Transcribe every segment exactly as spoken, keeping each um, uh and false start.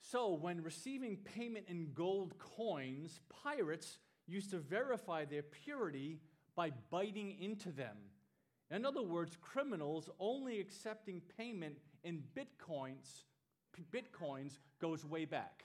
So when receiving payment in gold coins, pirates used to verify their purity by biting into them. In other words, criminals only accepting payment in bitcoins, bitcoins goes way back.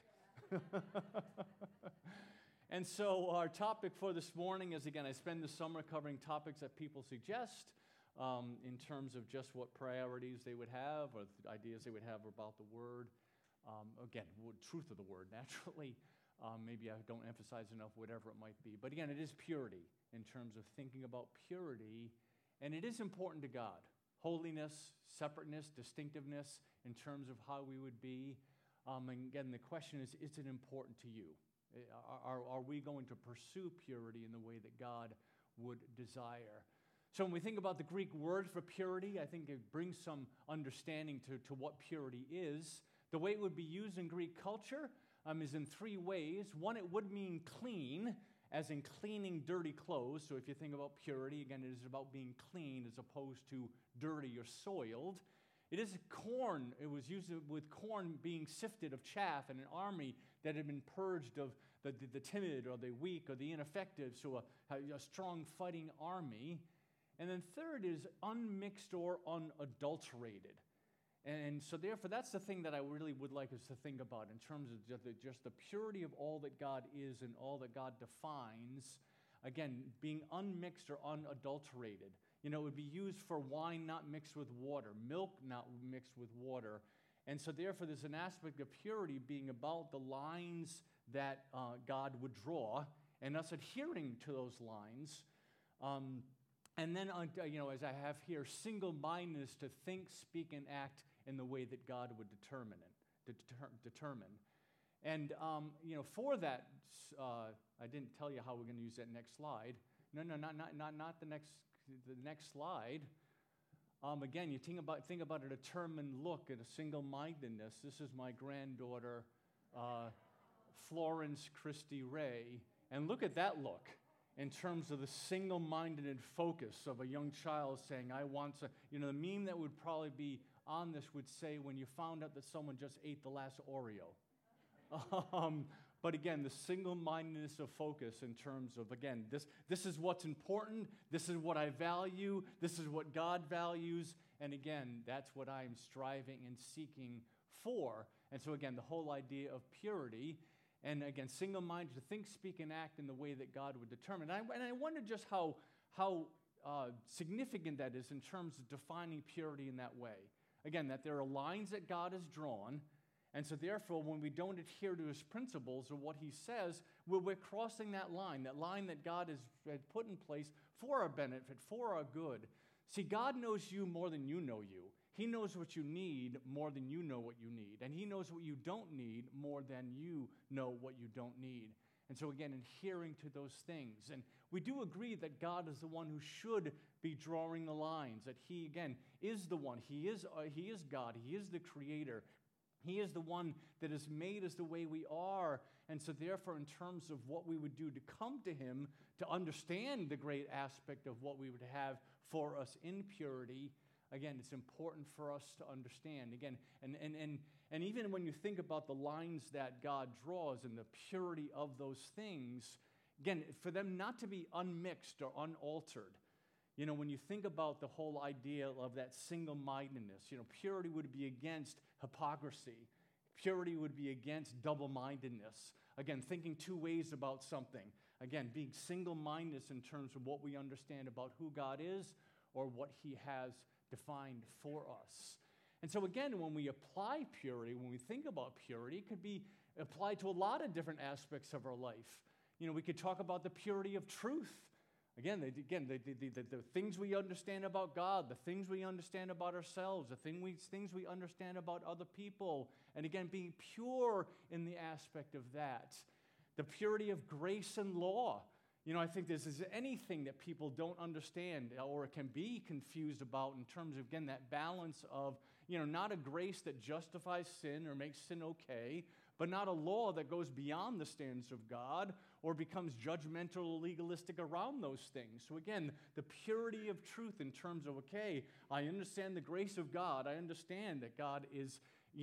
And so our topic for this morning is, again, I spend the summer covering topics that people suggest um, in terms of just what priorities they would have or the ideas they would have about the Word. Um, again, truth of the Word, naturally. Um, maybe I don't emphasize enough, whatever it might be. But again, it is purity in terms of thinking about purity. And it is important to God. Holiness, separateness, distinctiveness in terms of how we would be. Um, and again, the question is, is it important to you? Are, are we going to pursue purity in the way that God would desire? So when we think about the Greek word for purity, I think it brings some understanding to, to what purity is. The way it would be used in Greek culture um, is in three ways. One, it would mean clean, as in cleaning dirty clothes. So if you think about purity, again, it is about being clean as opposed to dirty or soiled. It is corn. It was used with corn being sifted of chaff in an army that had been purged of the, the, the timid or the weak or the ineffective, so a, a strong fighting army. And then third is unmixed or unadulterated. And so therefore, that's the thing that I really would like us to think about in terms of just the, just the purity of all that God is and all that God defines. Again, being unmixed or unadulterated. You know, it would be used for wine not mixed with water, milk not mixed with water. And so therefore, there's an aspect of purity being about the lines that uh, God would draw and us adhering to those lines. Um, and then, uh, you know, as I have here, single-mindedness to think, speak, and act in the way that God would determine it, deter- determine. And, um, you know, for that, uh, I didn't tell you how we're going to use that next slide. No, no, not, not, not, not the next the next slide. Um, again, you think about, think about a determined look and a single-mindedness. This is my granddaughter, uh, Florence Christie Ray. And look at that look in terms of the single-minded focus of a young child saying, I want to, you know, the meme that would probably be on this would say, when you found out that someone just ate the last Oreo. um, But again, the single-mindedness of focus in terms of, again, this, this is what's important, this is what I value, this is what God values, and again, that's what I'm striving and seeking for. And so again, the whole idea of purity, and again, single-minded to think, speak, and act in the way that God would determine. And I, and I wonder just how, how uh, significant that is in terms of defining purity in that way. Again, that there are lines that God has drawn. And so therefore, when we don't adhere to his principles or what he says, we're, we're crossing that line, that line that God has, has put in place for our benefit, for our good. See, God knows you more than you know you. He knows what you need more than you know what you need. And he knows what you don't need more than you know what you don't need. And so again, adhering to those things. And we do agree that God is the one who should be drawing the lines, that he, again, is the one. He is, uh, he is God. He is the creator. He is the one that has made us the way we are. And so therefore, in terms of what we would do to come to him, to understand the great aspect of what we would have for us in purity, again, it's important for us to understand. Again, and, and, and, and even when you think about the lines that God draws and the purity of those things, again, for them not to be unmixed or unaltered. You know, when you think about the whole idea of that single-mindedness, you know, purity would be against hypocrisy. Purity would be against double-mindedness. Again, thinking two ways about something. Again, being single-mindedness in terms of what we understand about who God is or what he has defined for us. And so again, when we apply purity, when we think about purity, it could be applied to a lot of different aspects of our life. You know, we could talk about the purity of truth. Again, the, again, the, the, the, the things we understand about God, the things we understand about ourselves, the thing we, things we understand about other people, and again, being pure in the aspect of that. The purity of grace and law. You know, I think this is anything that people don't understand or can be confused about in terms of, again, that balance of, you know, not a grace that justifies sin or makes sin okay, but not a law that goes beyond the standards of God or becomes judgmental or legalistic around those things. So again, the purity of truth in terms of, okay, I understand the grace of God. I understand that God is, you know,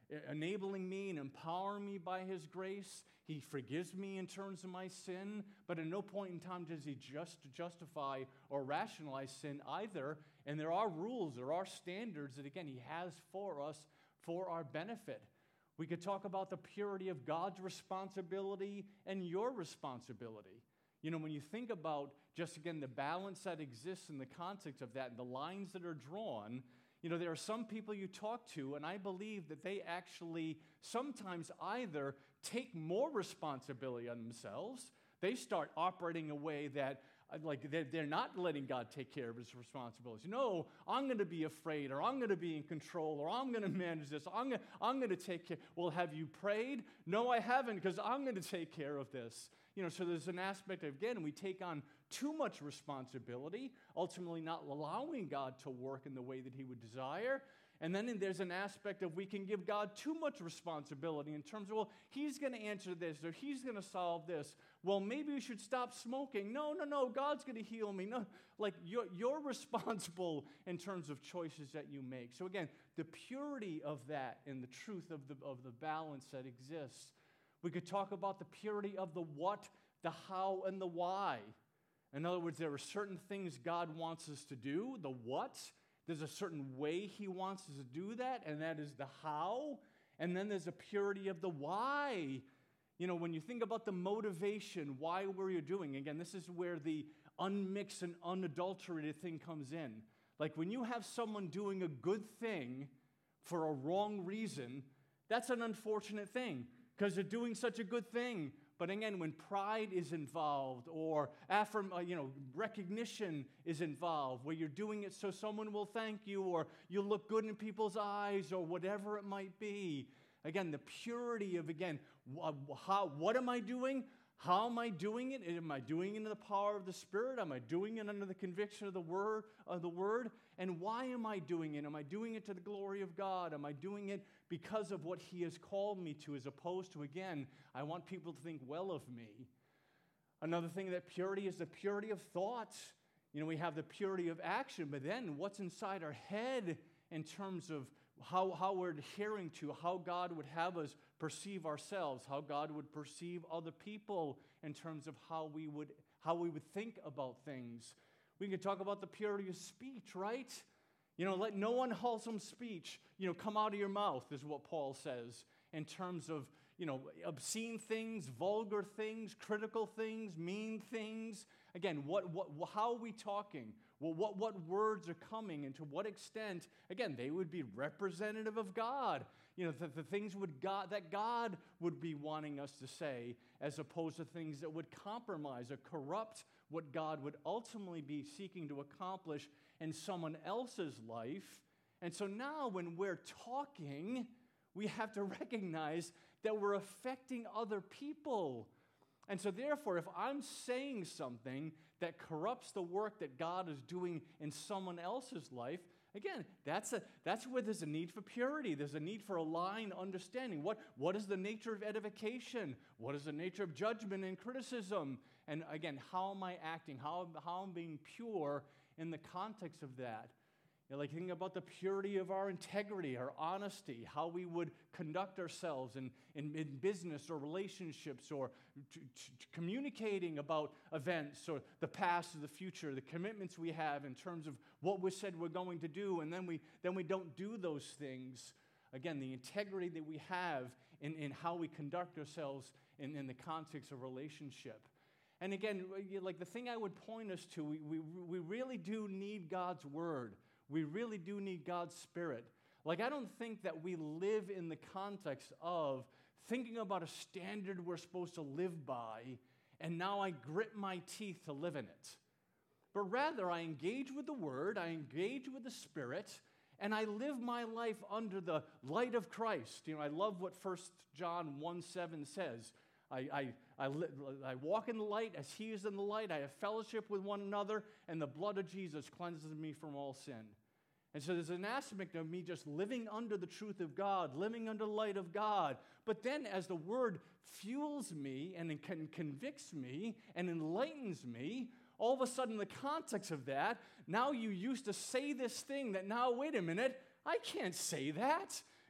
enabling me and empowering me by his grace. He forgives me in terms of my sin, but at no point in time does he just justify or rationalize sin either. And there are rules, there are standards that, again, he has for us for our benefit. We could talk about the purity of God's responsibility and your responsibility. You know, when you think about just, again, the balance that exists in the context of that and the lines that are drawn, you know, there are some people you talk to, and I believe that they actually sometimes either take more responsibility on themselves, they start operating a way that, like, they're, they're not letting God take care of his responsibilities. No, I'm going to be afraid, or I'm going to be in control, or I'm going to manage this, I'm going I'm going to take care. Well, have you prayed? No, I haven't, because I'm going to take care of this. You know, so there's an aspect of, again, we take on too much responsibility, ultimately not allowing God to work in the way that he would desire. And then there's an aspect of we can give God too much responsibility in terms of, well, he's going to answer this, or he's going to solve this. Well, maybe we should stop smoking. No, no, no, God's going to heal me. No, like you're, you're responsible in terms of choices that you make. So again, the purity of that and the truth of the, of the balance that exists. We could talk about the purity of the what, the how, and the why. In other words, there are certain things God wants us to do, the what. There's a certain way he wants us to do that, and that is the how. And then there's a purity of the why. You know, when you think about the motivation, why were you doing? Again, this is where the unmixed and unadulterated thing comes in. Like when you have someone doing a good thing for a wrong reason, that's an unfortunate thing because they're doing such a good thing. But again, when pride is involved or affirm, uh, you know, recognition is involved, where you're doing it so someone will thank you or you look good in people's eyes or whatever it might be. Again, the purity of, again, wh- how, what am I doing? How am I doing it? Am I doing it in the power of the Spirit? Am I doing it under the conviction of the word? Of the word? And why am I doing it? Am I doing it to the glory of God? Am I doing it because of what he has called me to, as opposed to, again, I want people to think well of me. Another thing that purity is the purity of thoughts. You know, we have the purity of action, but then what's inside our head in terms of how, how we're adhering to, how God would have us perceive ourselves, how God would perceive other people in terms of how we would, how we would think about things. We can talk about the purity of speech, right? You know, let no unwholesome speech, you know, come out of your mouth, is what Paul says, in terms of, you know, obscene things, vulgar things, critical things, mean things. Again, what, what, how are we talking? Well, what, what words are coming, and to what extent, again, they would be representative of God. You know, the, the things would God, that God would be wanting us to say, as opposed to things that would compromise or corrupt what God would ultimately be seeking to accomplish in someone else's life. And so now when we're talking, we have to recognize that we're affecting other people. And so therefore, if I'm saying something that corrupts the work that God is doing in someone else's life, again, that's, a, that's where there's a need for purity. There's a need for aligned understanding. What, what is the nature of edification? What is the nature of judgment and criticism? And again, how am I acting? How, how am I being pure in the context of that? You know, like thinking about the purity of our integrity, our honesty, how we would conduct ourselves in, in, in business or relationships, or t- t- communicating about events or the past or the future, the commitments we have in terms of what we said we're going to do, and then we, then we don't do those things. Again, the integrity that we have in, in how we conduct ourselves in, in the context of relationship. And again, like the thing I would point us to, we, we, we really do need God's word. We really do need God's Spirit. Like, I don't think that we live in the context of thinking about a standard we're supposed to live by, and now I grit my teeth to live in it. But rather, I engage with the Word, I engage with the Spirit, and I live my life under the light of Christ. You know, I love what First John one seven says. I, I, I, li- I walk in the light as he is in the light. I have fellowship with one another, and the blood of Jesus cleanses me from all sin. And so there's an aspect of me just living under the truth of God, living under the light of God. But then as the word fuels me and con- convicts me and enlightens me, all of a sudden the context of that, now you used to say this thing that now, wait a minute, I can't say that.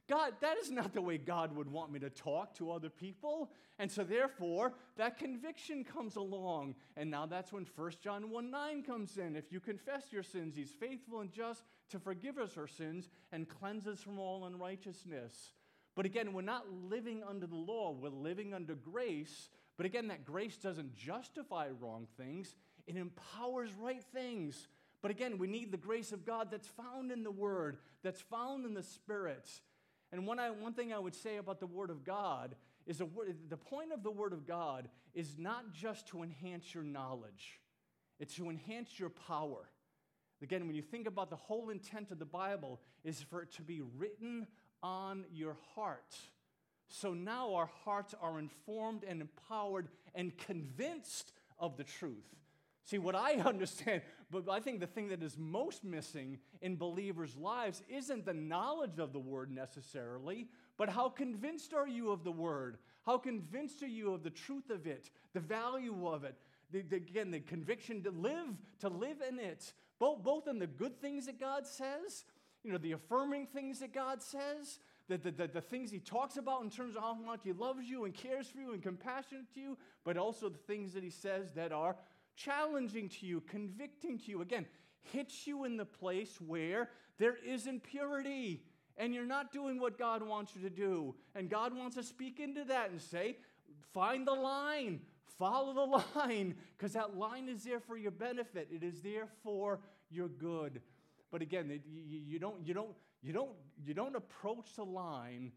God, that is not the way God would want me to talk to other people. And so therefore, that conviction comes along. And now that's when First John one nine comes in. If you confess your sins, he's faithful and just to forgive us our sins and cleanse us from all unrighteousness. But again, we're not living under the law. We're living under grace. But again, that grace doesn't justify wrong things. It empowers right things. But again, we need the grace of God that's found in the Word, that's found in the Spirit. And one, I, one thing I would say about the Word of God is a, the point of the Word of God is not just to enhance your knowledge. It's to enhance your power. Again, when you think about the whole intent of the Bible is for it to be written on your heart. So now our hearts are informed and empowered and convinced of the truth. See, what I understand, but I think the thing that is most missing in believers' lives isn't the knowledge of the Word necessarily, but how convinced are you of the Word? How convinced are you of the truth of it, the value of it? The, the, again, the conviction to live, to live in it, both, both in the good things that God says, you know, the affirming things that God says, the, the, the, the things he talks about in terms of how much he loves you and cares for you and compassionate to you, but also the things that he says that are challenging to you, convicting to you. Again, hits you in the place where there is impurity and you're not doing what God wants you to do. And God wants to speak into that and say, find the line, follow the line, because that line is there for your benefit. It is there for your good. But again, you, you don't, you don't, you don't, you don't approach the line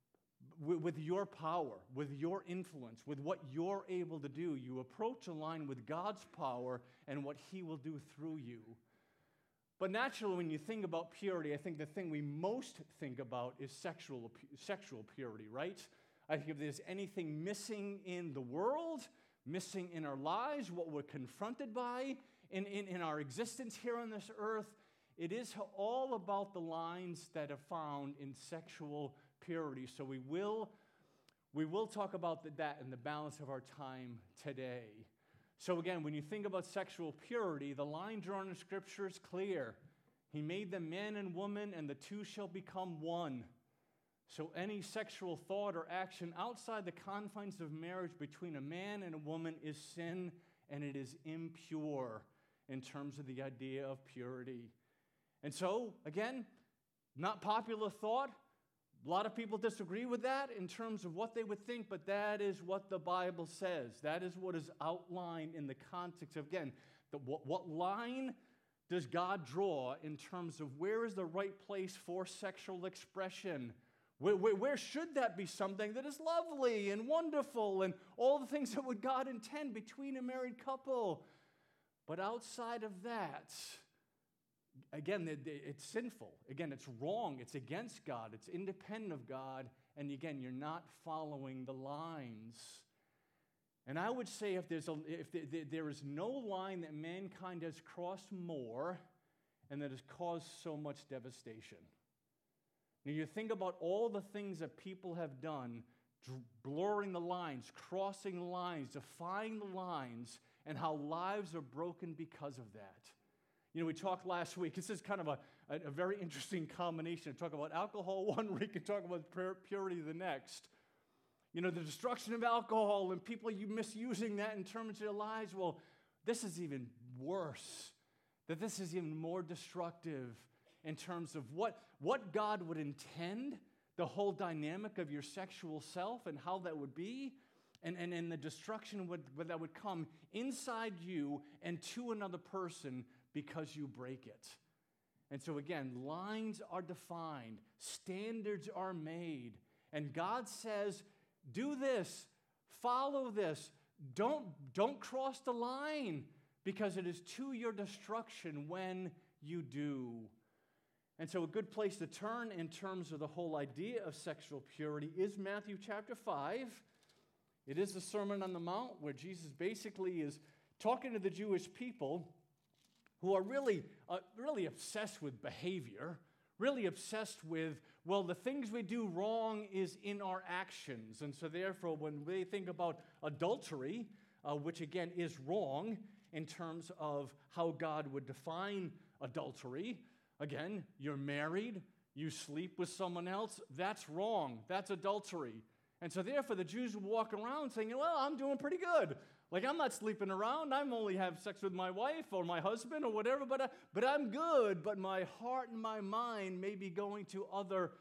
with your power, with your influence, with what you're able to do. You approach a line with God's power and what he will do through you. But naturally, when you think about purity, I think the thing we most think about is sexual, sexual purity, right? I think if there's anything missing in the world, missing in our lives, what we're confronted by in, in, in our existence here on this earth, it is all about the lines that are found in sexual purity. So we will, we will talk about the, that in the balance of our time today. So again, when you think about sexual purity, the line drawn in Scripture is clear. He made them man and woman, and the two shall become one. So any sexual thought or action outside the confines of marriage between a man and a woman is sin, and it is impure in terms of the idea of purity. And so, again, not popular thought. A lot of people disagree with that in terms of what they would think, but that is what the Bible says. That is what is outlined in the context of, again, the, what, what line does God draw in terms of where is the right place for sexual expression? Where, where, where should that be something that is lovely and wonderful and all the things that would God intend between a married couple? But outside of that, again, it's sinful. Again, it's wrong. It's against God. It's independent of God. And again, you're not following the lines. And I would say if there's a, if there, there is no line that mankind has crossed more and that has caused so much devastation. Now, you think about all the things that people have done, blurring the lines, crossing the lines, defying the lines, and how lives are broken because of that. You know, we talked last week, this is kind of a, a, a very interesting combination. Talk about alcohol one week and talk about purity the next. You know, the destruction of alcohol and people you misusing that in terms of their lives. Well, this is even worse. That this is even more destructive in terms of what, what God would intend, the whole dynamic of your sexual self and how that would be, and, and, and the destruction would, that would come inside you and to another person because you break it. And so again, lines are defined, standards are made, and God says, do this, follow this, don't, don't cross the line, because it is to your destruction when you do. And so a good place to turn in terms of the whole idea of sexual purity is Matthew chapter five. It is the Sermon on the Mount where Jesus basically is talking to the Jewish people who are really, uh, really obsessed with behavior, really obsessed with, well, the things we do wrong is in our actions. And so therefore, when they think about adultery, uh, which again is wrong in terms of how God would define adultery, again, you're married, you sleep with someone else, that's wrong. That's adultery. And so therefore the Jews would walk around saying, well, I'm doing pretty good. Like, I'm not sleeping around. I'm only have sex with my wife or my husband or whatever, but, I, but I'm good. But my heart and my mind may be going to other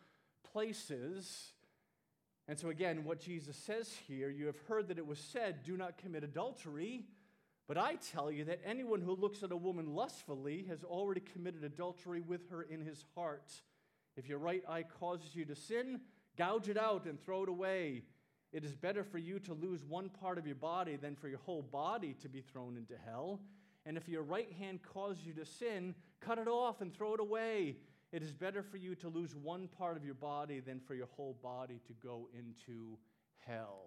places. And so again, what Jesus says here, you have heard that it was said, do not commit adultery. But I tell you that anyone who looks at a woman lustfully has already committed adultery with her in his heart. If your right eye causes you to sin, gouge it out and throw it away. It is better for you to lose one part of your body than for your whole body to be thrown into hell. And if your right hand causes you to sin, cut it off and throw it away. It is better for you to lose one part of your body than for your whole body to go into hell.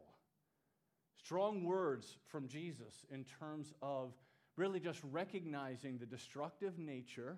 Strong words from Jesus in terms of really just recognizing the destructive nature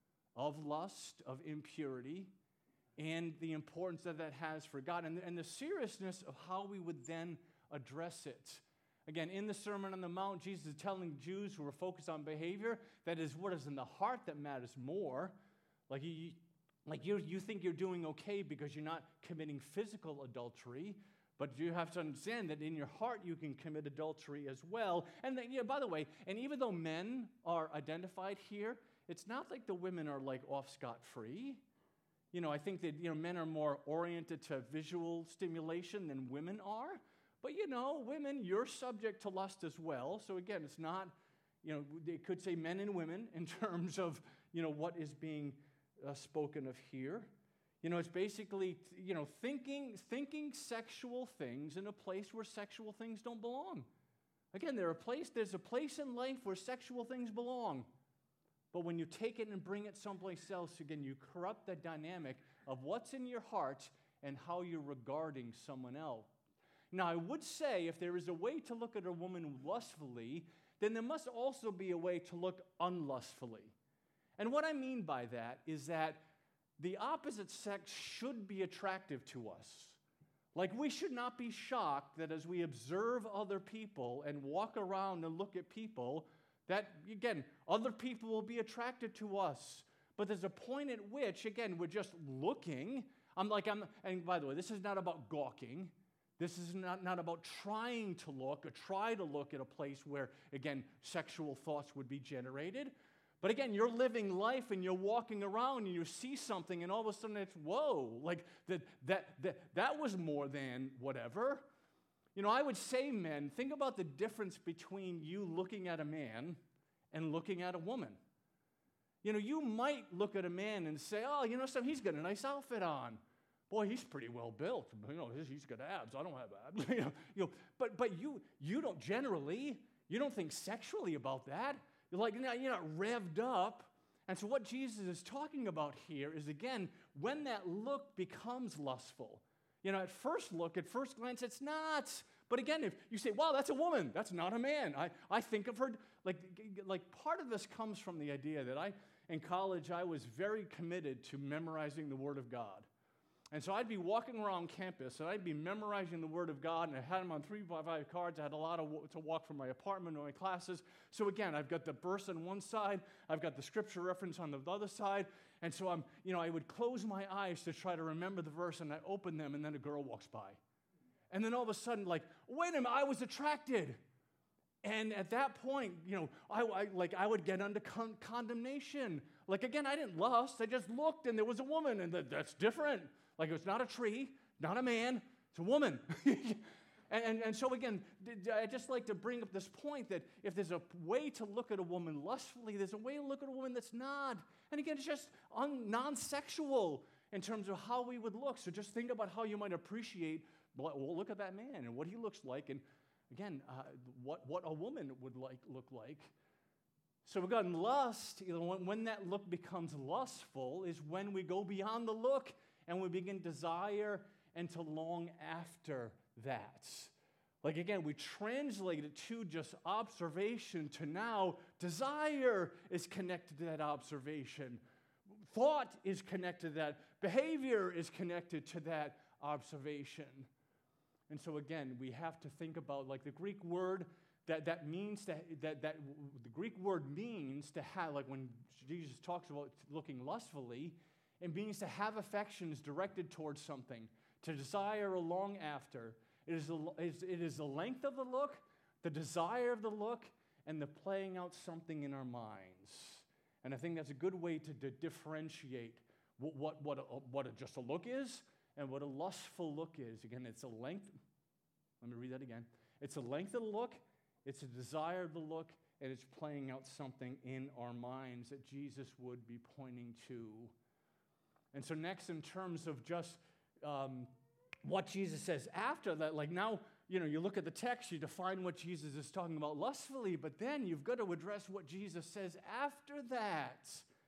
of lust, of impurity, and the importance that that has for God, and, and the seriousness of how we would then address it. Again, in the Sermon on the Mount, Jesus is telling Jews who are focused on behavior that is what is in the heart that matters more. Like you, like you, you think you're doing okay because you're not committing physical adultery, but you have to understand that in your heart you can commit adultery as well. And then, yeah, by the way, and even though men are identified here, it's not like the women are like off scot-free. You know, I think that, you know, men are more oriented to visual stimulation than women are. But, you know, women, you're subject to lust as well. So, again, it's not, you know, they could say men and women in terms of, you know, what is being uh, spoken of here. You know, it's basically, you know, thinking, thinking sexual things in a place where sexual things don't belong. Again, there are place, there's a place in life where sexual things belong. But when you take it and bring it someplace else, again, you corrupt the dynamic of what's in your heart and how you're regarding someone else. Now, I would say if there is a way to look at a woman lustfully, then there must also be a way to look unlustfully. And what I mean by that is that the opposite sex should be attractive to us. Like, we should not be shocked that as we observe other people and walk around and look at people, that, again, other people will be attracted to us. But there's a point at which, again, we're just looking. I'm like, I'm, and by the way, this is not about gawking. This is not, not about trying to look or try to look at a place where, again, sexual thoughts would be generated. But again, you're living life and you're walking around and you see something and all of a sudden it's, whoa, like that, that, that, that was more than whatever. You know, I would say, men, think about the difference between you looking at a man and looking at a woman. You know, you might look at a man and say, oh, you know, so he's got a nice outfit on. Boy, he's pretty well built. You know, he's got abs. I don't have abs. you know, you know, but but you you don't generally, you don't think sexually about that. You're like, you're not revved up. And so what Jesus is talking about here is, again, when that look becomes lustful. You know, at first look, at first glance, it's not. But again, if you say, wow, that's a woman, that's not a man. I, I think of her, like, like part of this comes from the idea that I, in college, I was very committed to memorizing the Word of God. And so I'd be walking around campus, and I'd be memorizing the Word of God, and I had them on three by five cards. I had a lot of w- to walk from my apartment to my classes. So again, I've got the verse on one side, I've got the scripture reference on the other side, and so I'm, you know, I would close my eyes to try to remember the verse, and I open them, and then a girl walks by. And then all of a sudden, like, wait a minute, I was attracted. And at that point, you know, I, I like I would get under con- condemnation. Like, again, I didn't lust. I just looked, and there was a woman, and th- that's different. Like, it's not a tree, not a man, it's a woman. and, and, and so, again, I just like to bring up this point that if there's a way to look at a woman lustfully, there's a way to look at a woman that's not. And again, it's just un- non-sexual in terms of how we would look. So just think about how you might appreciate, well, look at that man and what he looks like, and again, uh, what, what a woman would like look like. So we've got lust, you know, when, when that look becomes lustful is when we go beyond the look and we begin desire and to long after that. Like, again, we translate it to just observation to now desire is connected to that observation. Thought is connected to that. Behavior is connected to that observation. And so, again, we have to think about, like, the Greek word that, that means that, that, that the Greek word means to have, like when Jesus talks about looking lustfully, It means to have affections directed towards something, to desire or long after. It is, the, it is the length of the look, the desire of the look, and the playing out something in our minds. And I think that's a good way to, to differentiate what, what, what, a, what a, just a look is and what a lustful look is. Again, it's a length. Let me read that again. It's a length of the look, it's a desire of the look, and it's playing out something in our minds that Jesus would be pointing to. And so next, in terms of just um, what Jesus says after that, like now, you know, you look at the text, you define what Jesus is talking about lustfully, but then you've got to address what Jesus says after that.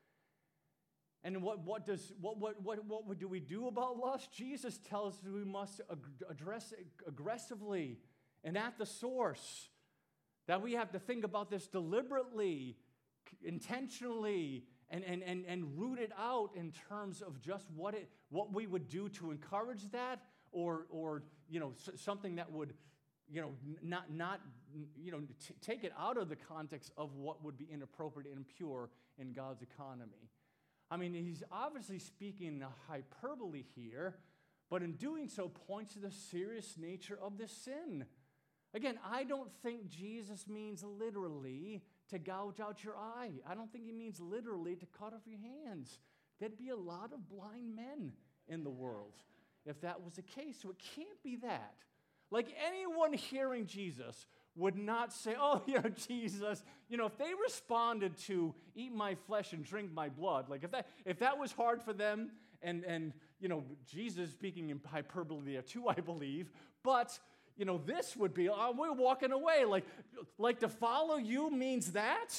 And what, what, does, what, what, what, what do we do about lust? Jesus tells us we must ag- address it aggressively and at the source, that we have to think about this deliberately, intentionally, and, and, and, and root it out in terms of just what, it, what we would do to encourage that, or, or you know, something that would, you know, not, not you know, t- take it out of the context of what would be inappropriate and impure in God's economy. I mean, he's obviously speaking in a hyperbole here, but in doing so points to the serious nature of this sin. Again, I don't think Jesus means literally to gouge out your eye. I don't think he means literally to cut off your hands. There'd be a lot of blind men in the world if that was the case. So it can't be that. Like, anyone hearing Jesus would not say, oh, you know, Jesus, you know, if they responded to eat my flesh and drink my blood, like if that if that was hard for them, and, and you know, Jesus speaking in hyperbole there too, I believe, but, you know, this would be, oh, we're walking away, like, like to follow you means that?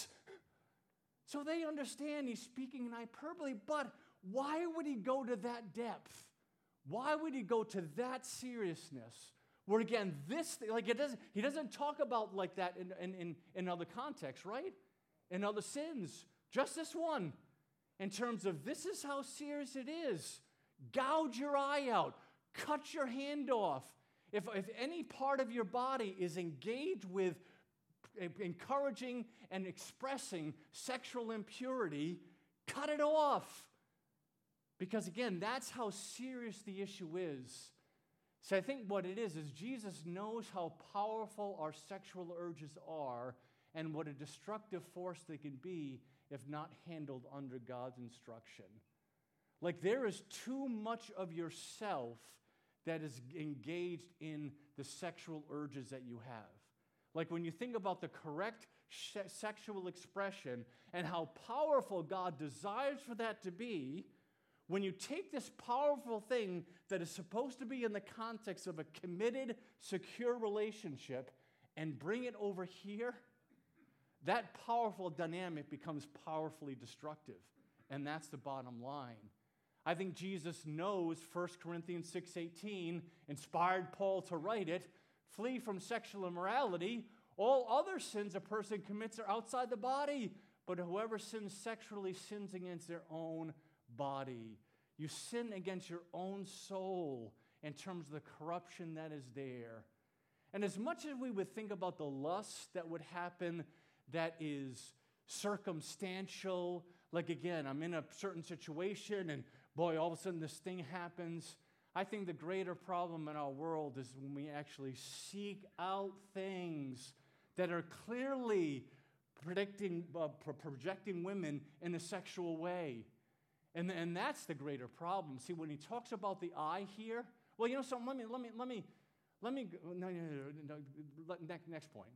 So they understand he's speaking in hyperbole, but why would he go to that depth? Why would he go to that seriousness? Where again, this thing, like it doesn't, he doesn't talk about like that in, in, in, in other contexts, right? In other sins. Just this one. In terms of this is how serious it is. Gouge your eye out. Cut your hand off. If, if any part of your body is engaged with encouraging and expressing sexual impurity, cut it off. Because again, that's how serious the issue is. So I think what it is, is Jesus knows how powerful our sexual urges are and what a destructive force they can be if not handled under God's instruction. Like there is too much of yourself that is engaged in the sexual urges that you have. Like when you think about the correct sh- sexual expression and how powerful God desires for that to be, when you take this powerful thing that is supposed to be in the context of a committed, secure relationship and bring it over here, that powerful dynamic becomes powerfully destructive. And that's the bottom line. I think Jesus knows First Corinthians six eighteen inspired Paul to write it, flee from sexual immorality. All other sins a person commits are outside the body, but whoever sins sexually sins against their own body. You sin against your own soul in terms of the corruption that is there. And as much as we would think about the lust that would happen that is circumstantial, like again, I'm in a certain situation and boy, all of a sudden this thing happens. I think the greater problem in our world is when we actually seek out things that are clearly predicting, uh, pro- projecting women in a sexual way. And, and that's the greater problem. See, when he talks about the eye here, well, you know something, let me, let me, let me, let me, no, no, no, no, next, next point.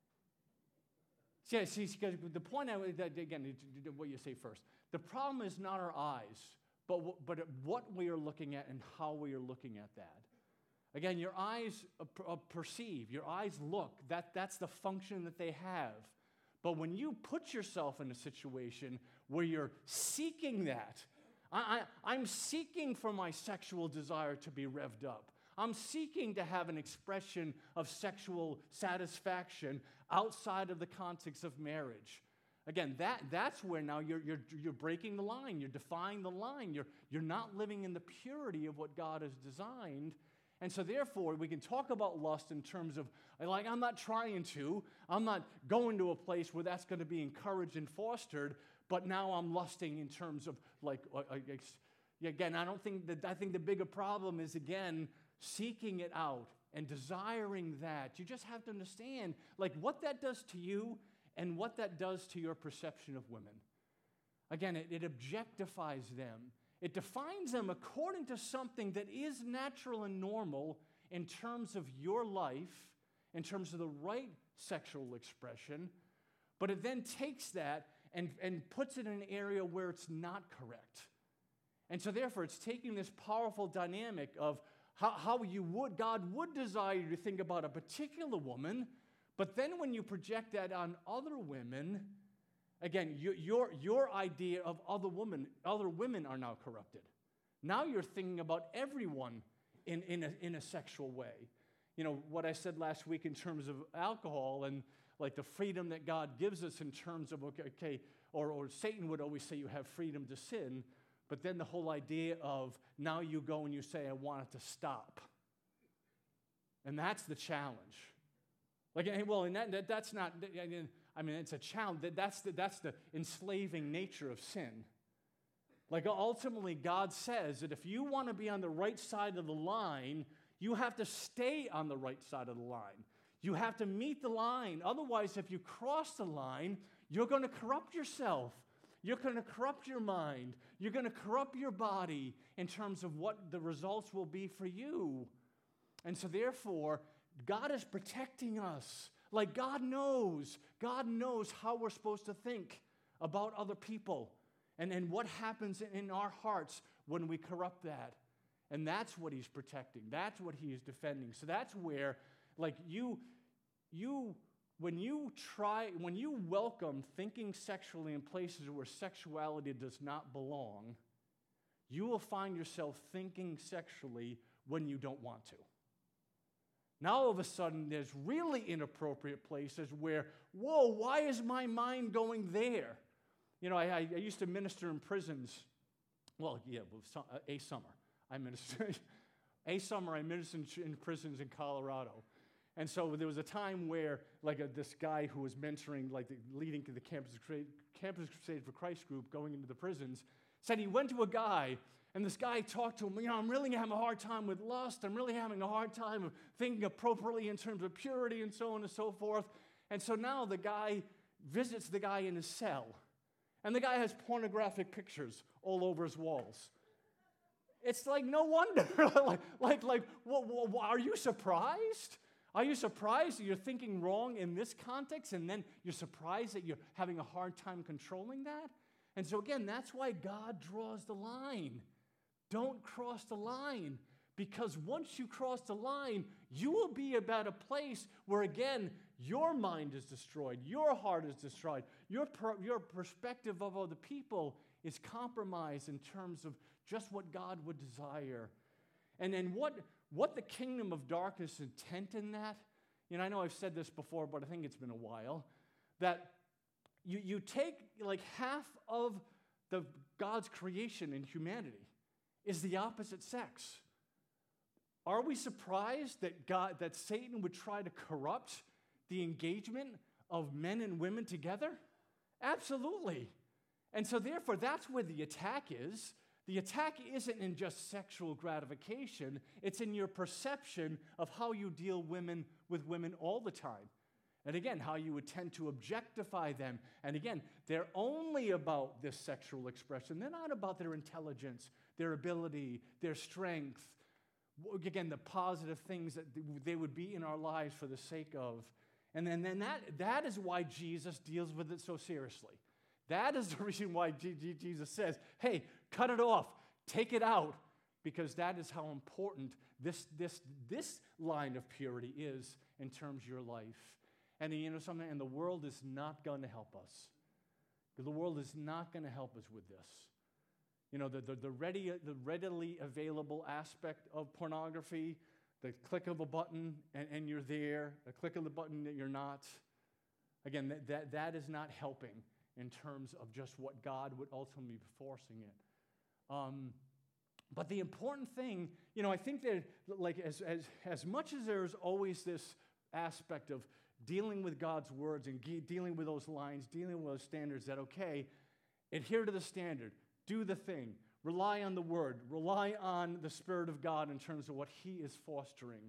See, see, the point, I, that, again, what you say first. The problem is not our eyes, but, but what we are looking at and how we are looking at that. Again, your eyes uh, perceive, your eyes look. That, that's the function that they have. But when you put yourself in a situation where you're seeking that, I, I, I'm seeking for my sexual desire to be revved up. I'm seeking to have an expression of sexual satisfaction outside of the context of marriage. Again, that, that's where now you're, you're, you're breaking the line. You're defying the line. You're, you're not living in the purity of what God has designed. And so therefore, we can talk about lust in terms of, like, I'm not trying to. I'm not going to a place where that's going to be encouraged and fostered, but now I'm lusting in terms of, like, Again, I don't think that, I think the bigger problem is, again, seeking it out and desiring that. You just have to understand, like, what that does to you and what that does to your perception of women. Again, it, it objectifies them. It defines them according to something that is natural and normal in terms of your life, in terms of the right sexual expression, but it then takes that and, and puts it in an area where it's not correct. And so therefore, it's taking this powerful dynamic of how, how you would, God would desire you to think about a particular woman, but then when you project that on other women, again, your, your, your idea of other women, other women are now corrupted. Now you're thinking about everyone in, in, a, in a sexual way. You know, what I said last week in terms of alcohol and like the freedom that God gives us in terms of, okay, okay or, or Satan would always say you have freedom to sin, but then the whole idea of now you go and you say, I want it to stop. And that's the challenge. Like, well, and that, that, that's not, I mean, it's a challenge. That's the, that's the enslaving nature of sin. Like, ultimately, God says that if you want to be on the right side of the line, you have to stay on the right side of the line. You have to meet the line. Otherwise, if you cross the line, you're going to corrupt yourself. You're going to corrupt your mind. You're going to corrupt your body in terms of what the results will be for you. And so, therefore, God is protecting us. Like, God knows. God knows how we're supposed to think about other people and, and what happens in our hearts when we corrupt that. And that's what he's protecting. That's what he is defending. So that's where, like, you, you, when you try, when you welcome thinking sexually in places where sexuality does not belong, you will find yourself thinking sexually when you don't want to. Now, all of a sudden, there's really inappropriate places where, whoa, why is my mind going there? You know, I, I used to minister in prisons. Well, yeah, a summer. I ministered. A summer, I ministered in prisons in Colorado. And so there was a time where, like, a, this guy who was mentoring, like, the, leading to the Campus Crusade, Campus Crusade for Christ group going into the prisons, said he went to a guy, and this guy talked to him, you know, I'm really having a hard time with lust. I'm really having a hard time of thinking appropriately in terms of purity and so on and so forth. And so now the guy visits the guy in his cell. And the guy has pornographic pictures all over his walls. It's like, no wonder. like, like, like what, what, are you surprised? Are you surprised that you're thinking wrong in this context, and then you're surprised that you're having a hard time controlling that? And so again, that's why God draws the line. Don't cross the line, because once you cross the line, you will be about a place where, again, your mind is destroyed, your heart is destroyed, your, per, your perspective of other people is compromised in terms of just what God would desire. And then what, what the kingdom of darkness intent in that, you know, I know I've said this before, but I think it's been a while, that you, you take like half of the God's creation in humanity is the opposite sex. Are we surprised that God, that Satan would try to corrupt the engagement of men and women together? Absolutely. And so therefore, that's where the attack is. The attack isn't in just sexual gratification. It's in your perception of how you deal women with women all the time. And again, how you would tend to objectify them. And again, they're only about this sexual expression. They're not about their intelligence, their ability, their strength. Again, the positive things that they would be in our lives for the sake of. And then, then that, that is why Jesus deals with it so seriously. That is the reason why G- G- Jesus says, hey, cut it off, take it out, because that is how important this, this, this line of purity is in terms of your life. And you know something, and the world is not going to help us. The world is not going to help us with this. You know, the, the, the, ready, the readily available aspect of pornography, the click of a button and, and you're there, a click of the button that you're not. Again, that, that, that is not helping in terms of just what God would ultimately be forcing it. Um, but the important thing, you know, I think that like as, as, as much as there's always this aspect of dealing with God's words and ge- dealing with those lines, dealing with those standards, that, okay, adhere to the standard, do the thing, Rely on the Word. Rely on the Spirit of God in terms of what He is fostering.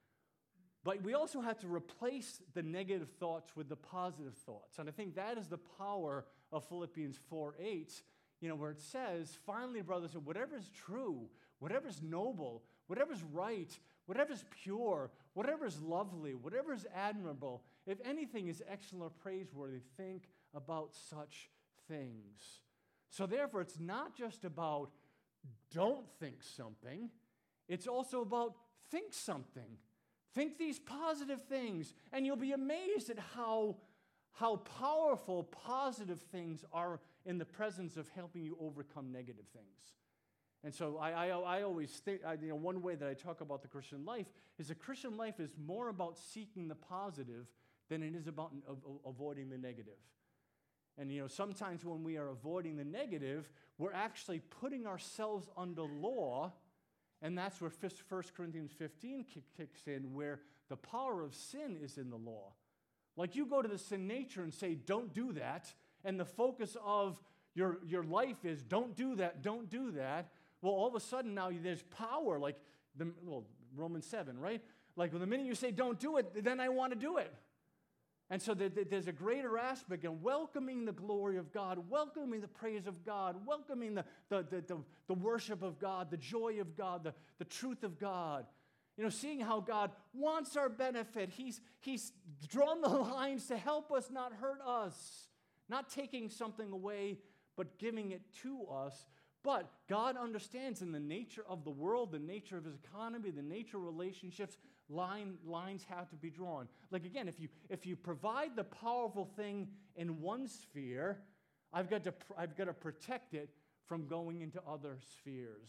But we also have to replace the negative thoughts with the positive thoughts. And I think that is the power of Philippians four eight, you know, where it says, finally, brothers, whatever is true, whatever is noble, whatever is right, whatever is pure, whatever is lovely, whatever is admirable, if anything is excellent or praiseworthy, think about such things. So therefore, it's not just about don't think something. It's also about think something. Think these positive things, and you'll be amazed at how, how powerful positive things are in the presence of helping you overcome negative things. And so I, I, I always think, I, you know, one way that I talk about the Christian life is the Christian life is more about seeking the positive than it is about a, a, avoiding the negative. And, you know, sometimes when we are avoiding the negative, we're actually putting ourselves under law. And that's where First Corinthians fifteen kicks in, where the power of sin is in the law. Like you go to the sin nature and say, don't do that, and the focus of your, your life is don't do that, don't do that. Well, all of a sudden now there's power, like the, well, Romans seven, right? Like well, the minute you say don't do it, then I want to do it. And so there's a greater aspect in welcoming the glory of God, welcoming the praise of God, welcoming the, the, the, the, the worship of God, the joy of God, the, the truth of God. You know, seeing how God wants our benefit. He's, he's drawn the lines to help us, not hurt us. Not taking something away, but giving it to us. But God understands in the nature of the world, the nature of His economy, the nature of relationships, line, lines have to be drawn. Like again, if you if you provide the powerful thing in one sphere, I've got to I've got to protect it from going into other spheres.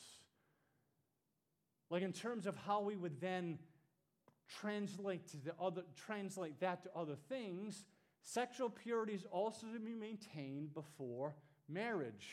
Like in terms of how we would then translate to the other translate that to other things, sexual purity is also to be maintained before marriage.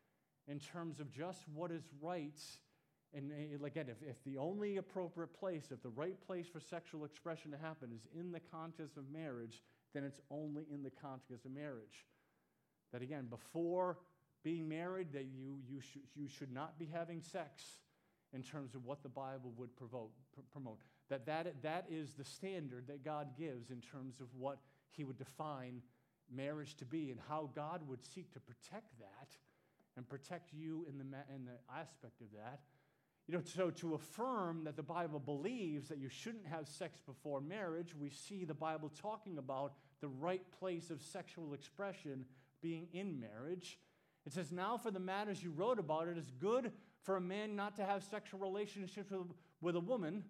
In terms of just what is right, and again, if, if the only appropriate place, if the right place for sexual expression to happen is in the context of marriage, then it's only in the context of marriage. That again, before being married, that you you should you should not be having sex in terms of what the Bible would provoke, pr- promote. That that that is the standard that God gives in terms of what He would define marriage to be, and how God would seek to protect that. And protect you in the, in the aspect of that. You know, so to affirm that the Bible believes that you shouldn't have sex before marriage, we see the Bible talking about the right place of sexual expression being in marriage. It says, now for the matters you wrote about, it is good for a man not to have sexual relationships with, with a woman,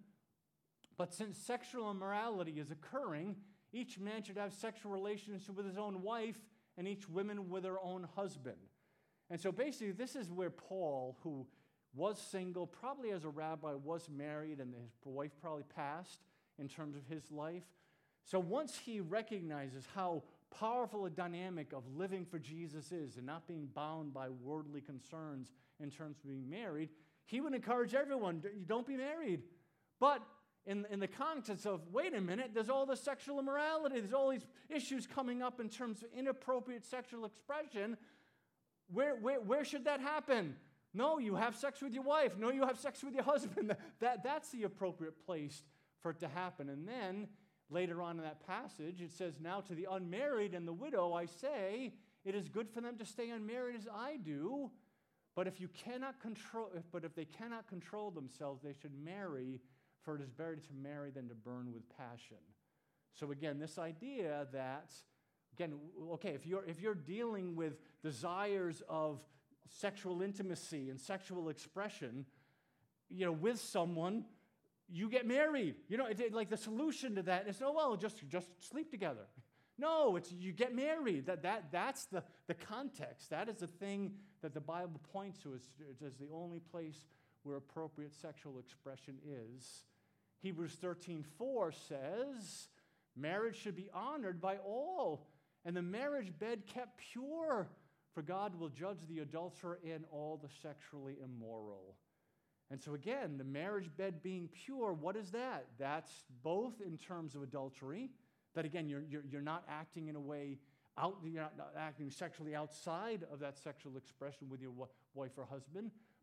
but since sexual immorality is occurring, each man should have sexual relations with his own wife, and each woman with her own husband. And so basically, this is where Paul, who was single, probably as a rabbi, was married, and his wife probably passed in terms of his life. So once he recognizes how powerful a dynamic of living for Jesus is and not being bound by worldly concerns in terms of being married, he would encourage everyone, don't be married. But in, in the context of, wait a minute, there's all this sexual immorality, there's all these issues coming up in terms of inappropriate sexual expression. Where, where, where should that happen? No, you have sex with your wife. No, you have sex with your husband. That, that's the appropriate place for it to happen. And then later on in that passage, it says, now to the unmarried and the widow, I say, it is good for them to stay unmarried as I do. But if you cannot control, if, but if they cannot control themselves, they should marry, for it is better to marry than to burn with passion. So again, this idea that Again, okay, if you're, if you're dealing with desires of sexual intimacy and sexual expression, you know, with someone, you get married. You know, it, it, like the solution to that is, oh, well, just, just sleep together. No, it's you get married. That, that, that's the, the context. That is the thing that the Bible points to as, as the only place where appropriate sexual expression is. Hebrews thirteen four says, marriage should be honored by all, and the marriage bed kept pure, for God will judge the adulterer and all the sexually immoral. And so again, the marriage bed being pure, what is that? That's both in terms of adultery, that again, you're, you're, you're not acting in a way, out, you're not acting sexually outside of that sexual expression with your wife or husband,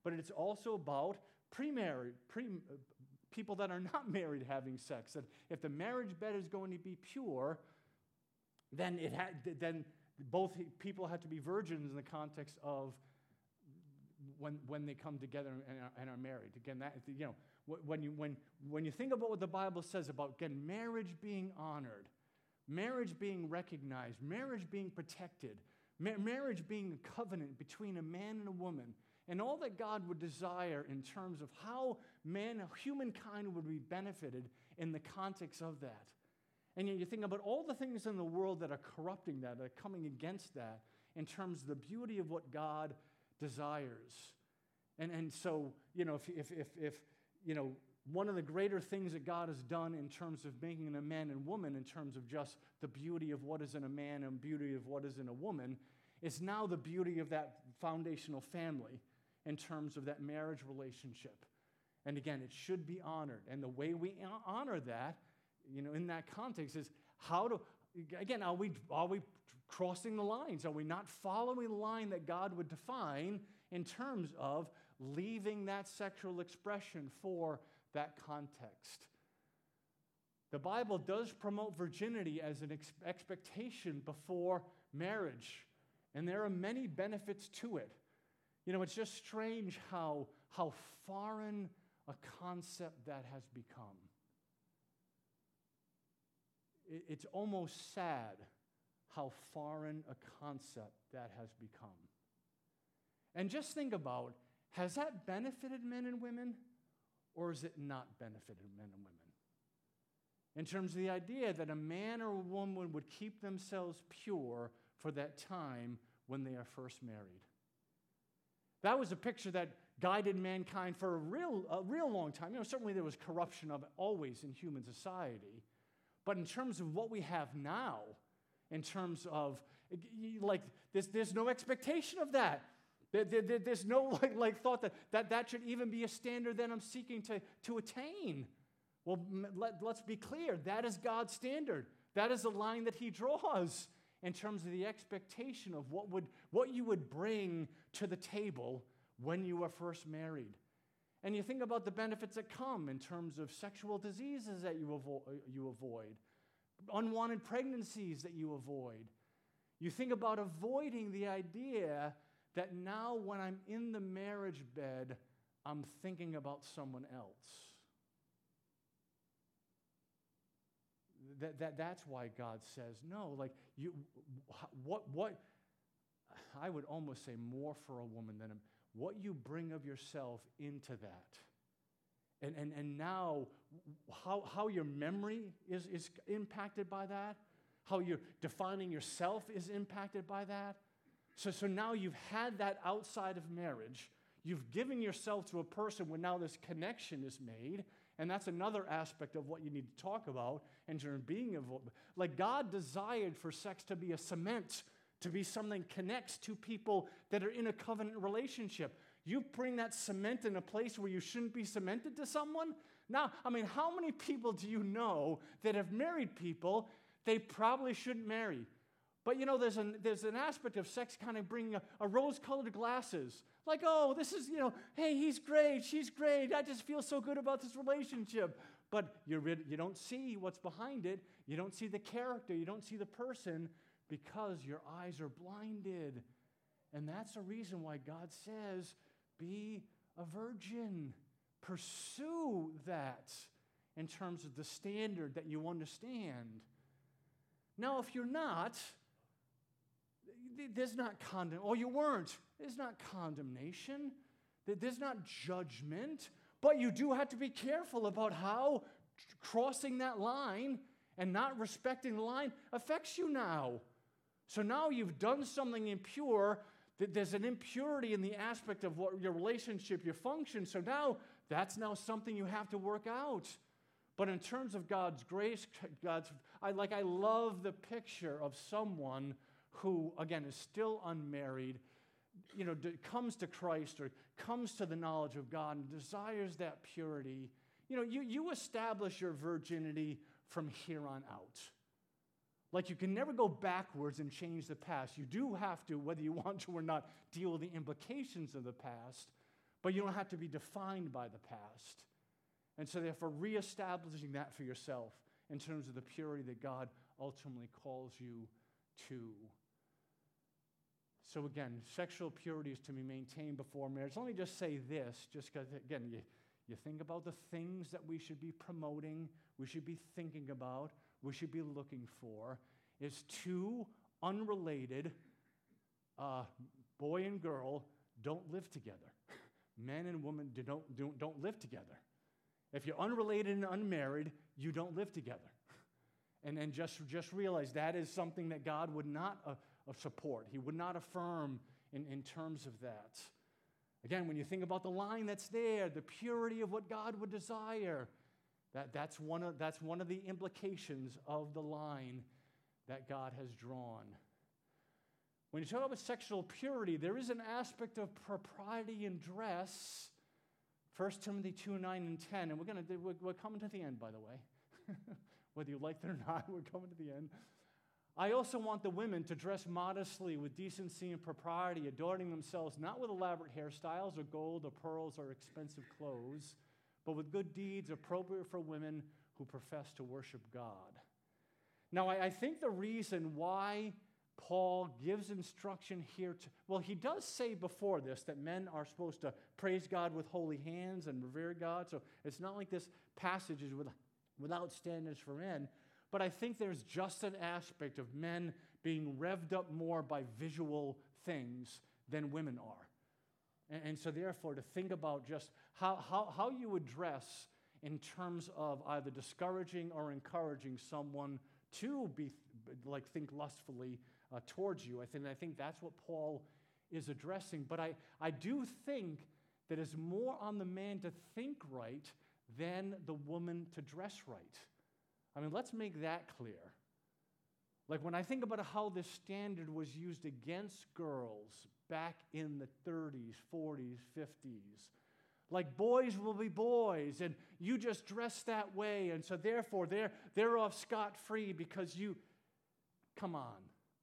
but it's also about pre-married, pre, uh, people that are not married having sex. That if the marriage bed is going to be pure, then it ha- then both people have to be virgins in the context of when when they come together and are, and are married. Again, that you know when you when when you think about what the Bible says about again marriage being honored, marriage being recognized, marriage being protected, ma- marriage being a covenant between a man and a woman, and all that God would desire in terms of how man, humankind would be benefited in the context of that. And you think about all the things in the world that are corrupting that, that are coming against that, in terms of the beauty of what God desires. And, and so, you know, if, if, if, if, you know, one of the greater things that God has done in terms of making a man and woman, in terms of just the beauty of what is in a man and beauty of what is in a woman, is now the beauty of that foundational family in terms of that marriage relationship. And again, it should be honored. And the way we honor that, you know, in that context is how to, again, are we, are we crossing the lines? Are we not following the line that God would define in terms of leaving that sexual expression for that context? The Bible does promote virginity as an ex- expectation before marriage, and there are many benefits to it. You know, it's just strange how, how foreign a concept that has become. It's almost sad how foreign a concept that has become. And just think about, has that benefited men and women, or has it not benefited men and women? In terms of the idea that a man or a woman would keep themselves pure for that time when they are first married. That was a picture that guided mankind for a real, a real long time. You know, certainly there was corruption of it always in human society. But in terms of what we have now, in terms of, like, there's, there's no expectation of that. There, there, there's no like, like thought that, that that should even be a standard that I'm seeking to, to attain. Well, let, let's be clear. That is God's standard. That is the line that he draws in terms of the expectation of what, would, what you would bring to the table when you were first married. And you think about the benefits that come in terms of sexual diseases that you, avo- you avoid, unwanted pregnancies that you avoid. You think about avoiding the idea that now when I'm in the marriage bed, I'm thinking about someone else. That, that, that's why God says, no, like, you, what, what, I would almost say more for a woman than a what you bring of yourself into that. And, and, and now, how, how your memory is, is impacted by that, how you're defining yourself is impacted by that. So, so now you've had that outside of marriage. You've given yourself to a person where now this connection is made. And that's another aspect of what you need to talk about in terms of being a, like God desired for sex to be a cement, to be something that connects two people that are in a covenant relationship. You bring that cement in a place where you shouldn't be cemented to someone? Now, I mean, how many people do you know that have married people they probably shouldn't marry? But, you know, there's an, there's an aspect of sex kind of bringing a, a rose-colored glasses. Like, oh, this is, you know, hey, he's great, she's great. I just feel so good about this relationship. But you you don't see what's behind it. You don't see the character. You don't see the person because your eyes are blinded. And that's the reason why God says, be a virgin. Pursue that in terms of the standard that you understand. Now, if you're not, there's not condemnation, or you weren't, there's not condemnation, there's not judgment, but you do have to be careful about how crossing that line and not respecting the line affects you now. So now you've done something impure, there's an impurity in the aspect of what your relationship, your function, so now that's now something you have to work out. But in terms of God's grace, God's, I like, I love the picture of someone who, again, is still unmarried, you know, d- comes to Christ or comes to the knowledge of God and desires that purity. You know, you, you establish your virginity from here on out. Like, you can never go backwards and change the past. You do have to, whether you want to or not, deal with the implications of the past. but you don't have to be defined by the past. And so therefore, reestablishing that for yourself in terms of the purity that God ultimately calls you to. So again, sexual purity is to be maintained before marriage. Let me just say this, just because, again, you, you think about the things that we should be promoting, we should be thinking about, we should be looking for, is two unrelated, uh, boy and girl, don't live together. Men and women do, don't, do, don't live together. If you're unrelated and unmarried, you don't live together. And then just, just realize that is something that God would not uh, uh, support. He would not affirm in, in terms of that. Again, when you think about the line that's there, the purity of what God would desire, that, that's, one of, that's one of the implications of the line that God has drawn. When you talk about sexual purity, there is an aspect of propriety in dress. First Timothy two, nine, and ten. And we're going to we're, we're coming to the end, by the way. Whether you like it or not, we're coming to the end. I also want the women to dress modestly with decency and propriety, adorning themselves not with elaborate hairstyles or gold or pearls or expensive clothes, but with good deeds appropriate for women who profess to worship God. Now, I, I think the reason why Paul gives instruction here to, well, he does say before this that men are supposed to praise God with holy hands and revere God, so it's not like this passage is with, without standards for men, but I think there's just an aspect of men being revved up more by visual things than women are. And, and so therefore, to think about just how, how, how you would dress in terms of either discouraging or encouraging someone to be, like, think lustfully uh, towards you, I think, I think that's what Paul is addressing. But I, I do think that it's more on the man to think right than the woman to dress right. I mean, let's make that clear. Like, when I think about how this standard was used against girls back in the thirties, forties, fifties, like, boys will be boys, and you just dress that way, and so therefore they're, they're off scot-free because you, come on.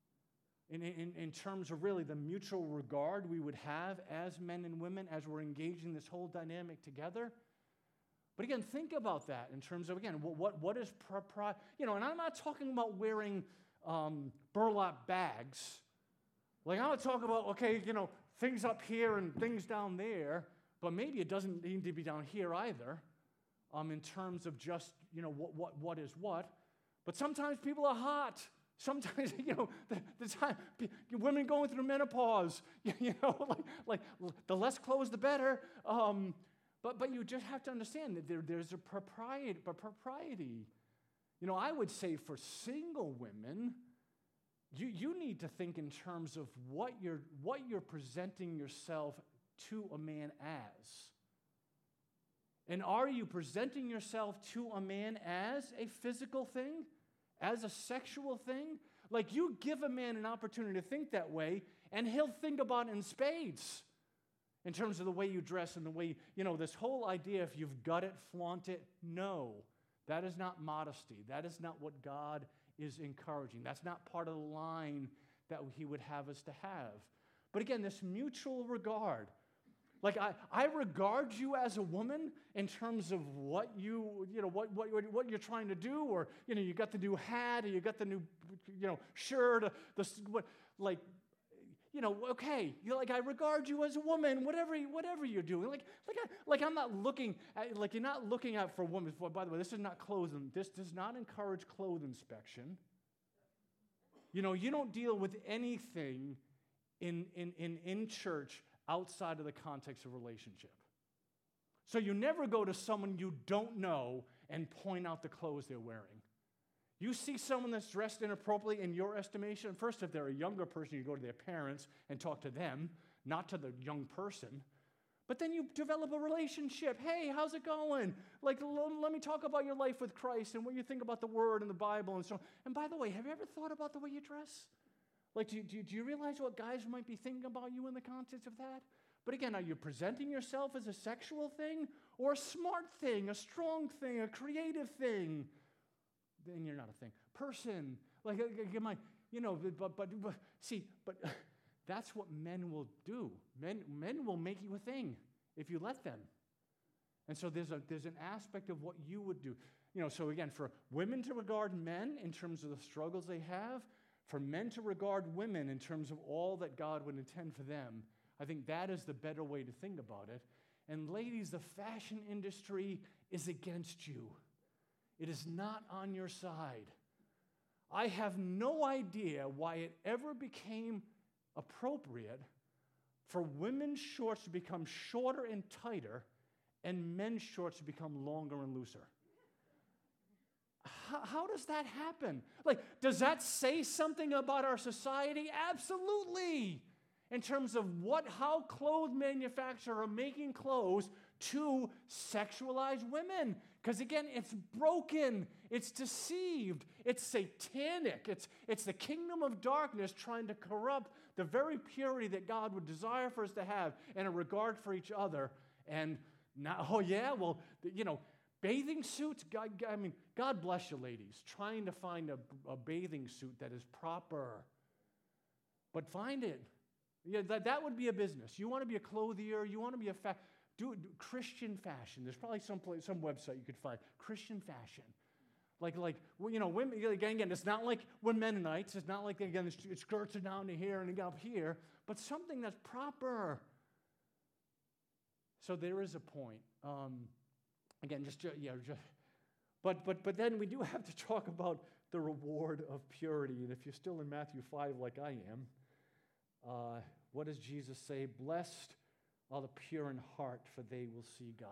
In, in, in terms of really the mutual regard we would have as men and women as we're engaging this whole dynamic together. But again, think about that in terms of, again, what, what, what is, pro, pro, you know, and I'm not talking about wearing um, burlap bags. Like, I'm not talking about, okay, you know, things up here and things down there, but maybe it doesn't need to be down here either um, in terms of just, you know, what, what, what is what. But sometimes people are hot. Sometimes, you know, the, the time, women going through menopause, you know, like, like the less clothes, the better. Um, But but you just have to understand that there, there's a propriety, a propriety. You know, I would say for single women, you, you need to think in terms of what you're what you're presenting yourself to a man as. And are you presenting yourself to a man as a physical thing? As a sexual thing? Like, you give a man an opportunity to think that way, and he'll think about it in spades. In terms of the way you dress and the way, you know, this whole idea, if you've got it, flaunt it. No, that is not modesty. That is not what God is encouraging. That's not part of the line that he would have us to have. But again, this mutual regard. Like, I, I regard you as a woman in terms of what you, you know, what, what, what you're trying to do, or, you know, you got the new hat, or you got the new, you know, shirt, or the, what, like, you know, okay, you're like, I regard you as a woman, whatever, whatever you're doing. Like, like, I, like I'm not looking at, like, you're not looking out for women. By the way, this is not clothing. This does not encourage clothes inspection. You know, you don't deal with anything in, in, in, in church outside of the context of relationship. So you never go to someone you don't know and point out the clothes they're wearing. You see someone that's dressed inappropriately in your estimation, first, if they're a younger person, you go to their parents and talk to them, not to the young person. But then you develop a relationship. Hey, how's it going? Like, l- let me talk about your life with Christ and what you think about the Word and the Bible and so on. And by the way, have you ever thought about the way you dress? Like, do you, do you, do you realize what guys might be thinking about you in the context of that? But again, are you presenting yourself as a sexual thing or a smart thing, a strong thing, a creative thing? Then you're not a thing. Person, like, am I, you know, but, but, but see, but that's what men will do. Men, men will make you a thing if you let them. And so there's a there's an aspect of what you would do. You know, so again, for women to regard men in terms of the struggles they have, for men to regard women in terms of all that God would intend for them, I think that is the better way to think about it. And ladies, the fashion industry is against you. It is not on your side. I have no idea why it ever became appropriate for women's shorts to become shorter and tighter and men's shorts to become longer and looser. How, how does that happen? Like, does that say something about our society? Absolutely. In terms of what, how clothes manufacturers are making clothes to sexualize women. Because again, it's broken, it's deceived, it's satanic, it's, it's the kingdom of darkness trying to corrupt the very purity that God would desire for us to have and a regard for each other. And now, oh yeah, well, you know, bathing suits, God, I mean, God bless you ladies, trying to find a, a bathing suit that is proper. But find it. Yeah, that, that would be a business. You want to be a clothier, you want to be a fa- do, do Christian fashion. There's probably some place, some website you could find Christian fashion. Like, like well, you know, women, again, again, it's not like we're Mennonites. It's not like, again, the skirts are down to here and up here, but something that's proper. So there is a point. Um, again, just, yeah, just, but, but, but then we do have to talk about the reward of purity. And if you're still in Matthew five like I am, uh, what does Jesus say? Blessed are the pure in heart, for they will see God.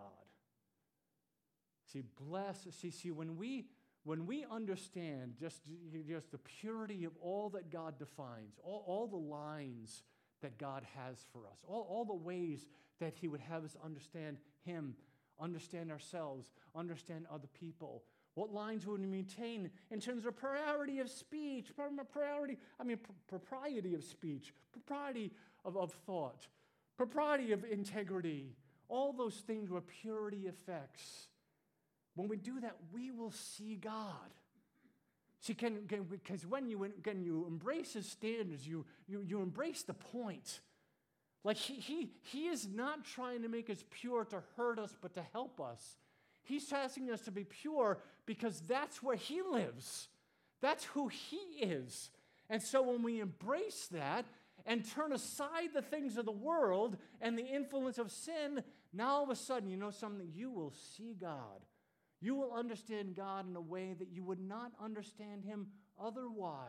See, bless, see, see, when we when we understand just, just the purity of all that God defines, all, all the lines that God has for us, all, all the ways that He would have us understand Him, understand ourselves, understand other people. What lines would we maintain in terms of priority of speech, priority, I mean, pr- propriety of speech, propriety of, of thought, propriety of integrity, all those things where purity affects. When we do that, we will see God. See, can, can, because when you, when you embrace His standards, you, you, you embrace the point. Like he, he, he is not trying to make us pure to hurt us, but to help us. He's asking us to be pure because that's where He lives. That's who He is. And so when we embrace that and turn aside the things of the world and the influence of sin, now all of a sudden, you know something? You will see God. You will understand God in a way that you would not understand Him otherwise.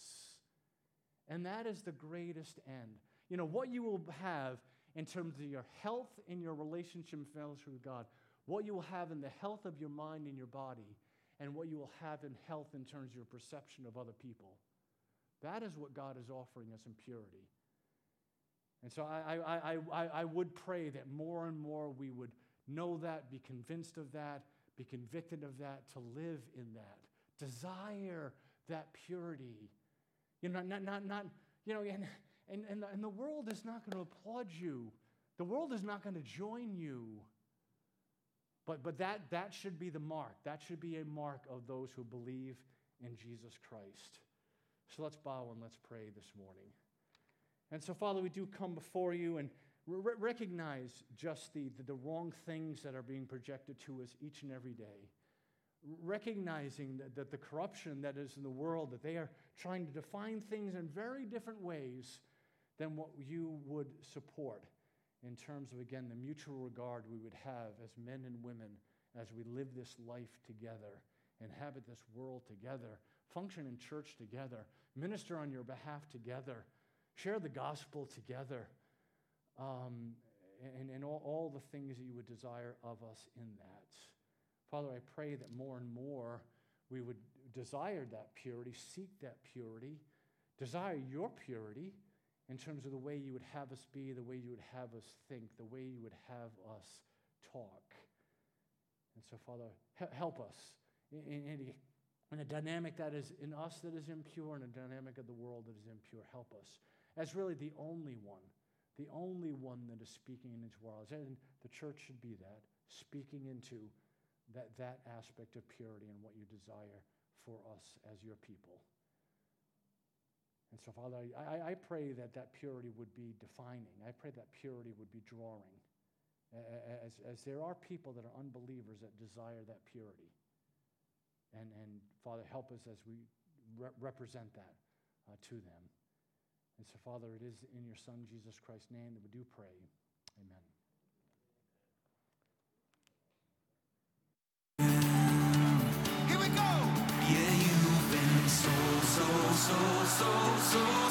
And that is the greatest end. You know, what you will have in terms of your health in your relationship and fellowship with God, what you will have in the health of your mind and your body, and what you will have in health in terms of your perception of other people. That is what God is offering us in purity. And so I, I, I, I would pray that more and more we would know that, be convinced of that, be convicted of that, to live in that, desire that purity. You know, not, not, not you know, and, and, and, the, and the world is not going to applaud you. The world is not going to join you. But, but that, that should be the mark. That should be a mark of those who believe in Jesus Christ. So let's bow and let's pray this morning. And so, Father, we do come before you and re- recognize just the, the, the wrong things that are being projected to us each and every day. Recognizing that, that the corruption that is in the world, that they are trying to define things in very different ways than what you would support. In terms of, again, the mutual regard we would have as men and women as we live this life together, inhabit this world together, function in church together, minister on your behalf together, share the gospel together, um, and, and all, all the things that you would desire of us in that. Father, I pray that more and more we would desire that purity, seek that purity, desire your purity, in terms of the way you would have us be, the way you would have us think, the way you would have us talk. And so, Father, he- help us in, in, in a dynamic that is in us that is impure and a dynamic of the world that is impure. Help us as really the only one, the only one that is speaking into our lives. And the church should be that, speaking into that, that aspect of purity and what you desire for us as your people. And so, Father, I, I pray that that purity would be defining. I pray that purity would be drawing as, as there are people that are unbelievers that desire that purity. And, and Father, help us as we re- represent that uh, to them. And so, Father, it is in your Son, Jesus Christ's name, that we do pray. Amen. Here we go! Yeah, you've been so, so, so, so, so